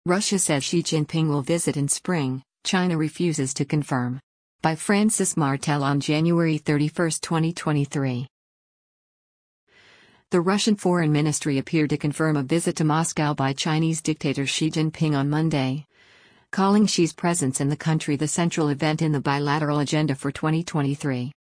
Russia says Xi Jinping will visit in spring, China refuses to confirm. By Francis Martel on January 31, 2023. The Russian Foreign Ministry appeared to confirm a visit to Moscow by Chinese dictator Xi Jinping on Monday, calling Xi's presence in the country the central event in the bilateral agenda for 2023.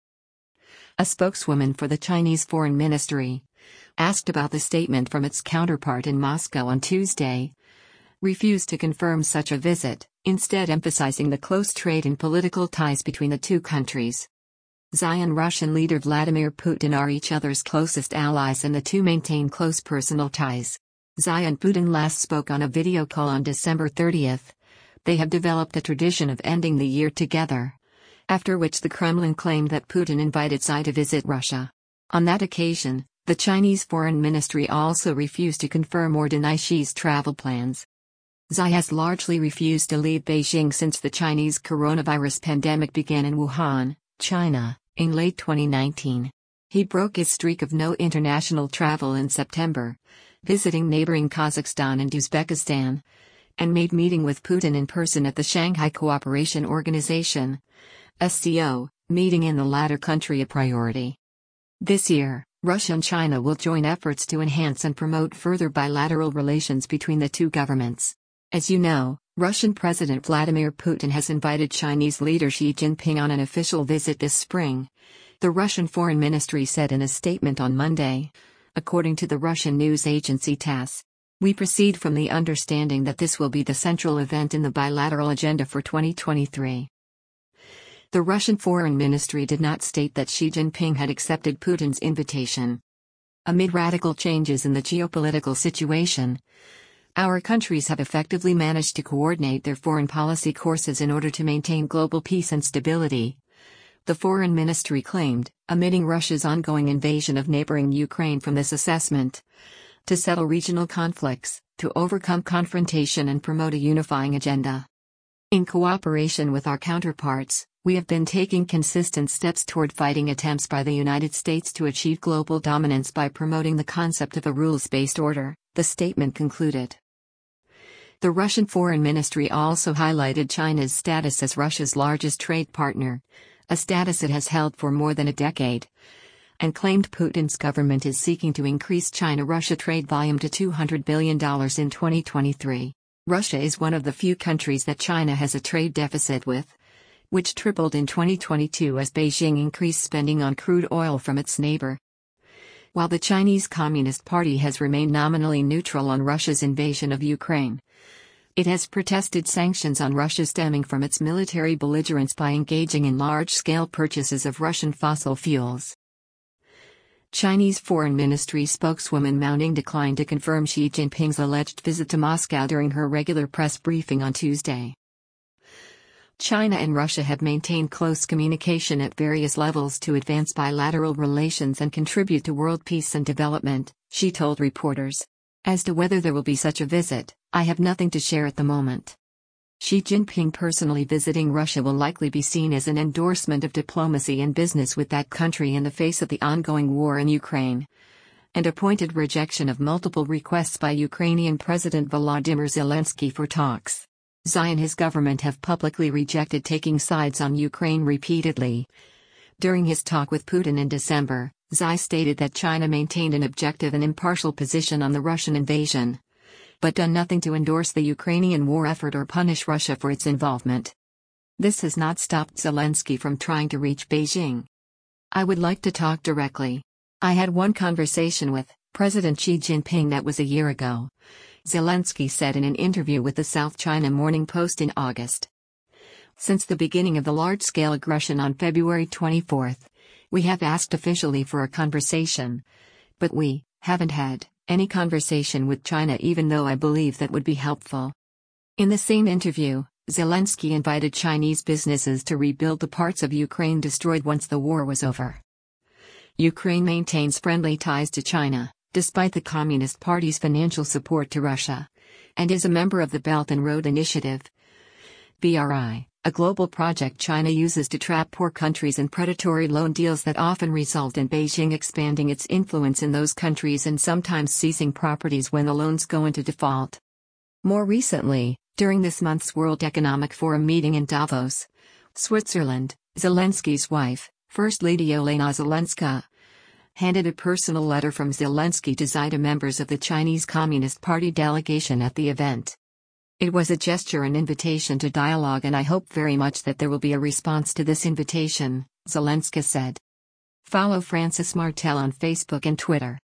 A spokeswoman for the Chinese Foreign Ministry, asked about the statement from its counterpart in Moscow on Tuesday, refused to confirm such a visit, instead emphasizing the close trade and political ties between the two countries. Xi and Russian leader Vladimir Putin are each other's closest allies and the two maintain close personal ties. Xi and Putin last spoke on a video call on December 30. They have developed a tradition of ending the year together, after which the Kremlin claimed that Putin invited Xi to visit Russia. On that occasion, the Chinese Foreign Ministry also refused to confirm or deny Xi's travel plans. Xi has largely refused to leave Beijing since the Chinese coronavirus pandemic began in Wuhan, China, in late 2019. He broke his streak of no international travel in September, visiting neighboring Kazakhstan and Uzbekistan, and made meeting with Putin in person at the Shanghai Cooperation Organization (SCO) meeting in the latter country a priority. This year, Russia and China will join efforts to enhance and promote further bilateral relations between the two governments. As you know, Russian President Vladimir Putin has invited Chinese leader Xi Jinping on an official visit this spring, the Russian Foreign Ministry said in a statement on Monday. According to the Russian news agency TASS, we proceed from the understanding that this will be the central event in the bilateral agenda for 2023. The Russian Foreign Ministry did not state that Xi Jinping had accepted Putin's invitation. Amid radical changes in the geopolitical situation, our countries have effectively managed to coordinate their foreign policy courses in order to maintain global peace and stability, the Foreign Ministry claimed, omitting Russia's ongoing invasion of neighboring Ukraine from this assessment. To settle regional conflicts, to overcome confrontation and promote a unifying agenda. In cooperation with our counterparts, we have been taking consistent steps toward fighting attempts by the United States to achieve global dominance by promoting the concept of a rules-based order, the statement concluded. The Russian Foreign Ministry also highlighted China's status as Russia's largest trade partner, a status it has held for more than a decade, and claimed Putin's government is seeking to increase China-Russia trade volume to $200 billion in 2023. Russia is one of the few countries that China has a trade deficit with, which tripled in 2022 as Beijing increased spending on crude oil from its neighbor. While the Chinese Communist Party has remained nominally neutral on Russia's invasion of Ukraine, it has protested sanctions on Russia stemming from its military belligerence by engaging in large-scale purchases of Russian fossil fuels. Chinese Foreign Ministry spokeswoman Mao Ning declined to confirm Xi Jinping's alleged visit to Moscow during her regular press briefing on Tuesday. China and Russia have maintained close communication at various levels to advance bilateral relations and contribute to world peace and development, she told reporters. As to whether there will be such a visit, I have nothing to share at the moment. Xi Jinping personally visiting Russia will likely be seen as an endorsement of diplomacy and business with that country in the face of the ongoing war in Ukraine, and a pointed rejection of multiple requests by Ukrainian President Volodymyr Zelensky for talks. Xi and his government have publicly rejected taking sides on Ukraine repeatedly. During his talk with Putin in December, Xi stated that China maintained an objective and impartial position on the Russian invasion, but done nothing to endorse the Ukrainian war effort or punish Russia for its involvement. This has not stopped Zelensky from trying to reach Beijing. I would like to talk directly. I had one conversation with President Xi Jinping that was a year ago, Zelensky said in an interview with the South China Morning Post in August. Since the beginning of the large-scale aggression on February 24, we have asked officially for a conversation, but we haven't had any conversation with China, even though I believe that would be helpful. In the same interview, Zelensky invited Chinese businesses to rebuild the parts of Ukraine destroyed once the war was over. Ukraine maintains friendly ties to China, despite the Communist Party's financial support to Russia, and is a member of the Belt and Road Initiative, BRI, a global project China uses to trap poor countries in predatory loan deals that often result in Beijing expanding its influence in those countries and sometimes seizing properties when the loans go into default. More recently, during this month's World Economic Forum meeting in Davos, Switzerland, Zelensky's wife, First Lady Olena Zelenska, handed a personal letter from Zelensky to Xi to members of the Chinese Communist Party delegation at the event. "It was a gesture and invitation to dialogue, and I hope very much that there will be a response to this invitation," Zelensky said. Follow Francis Martel on Facebook and Twitter.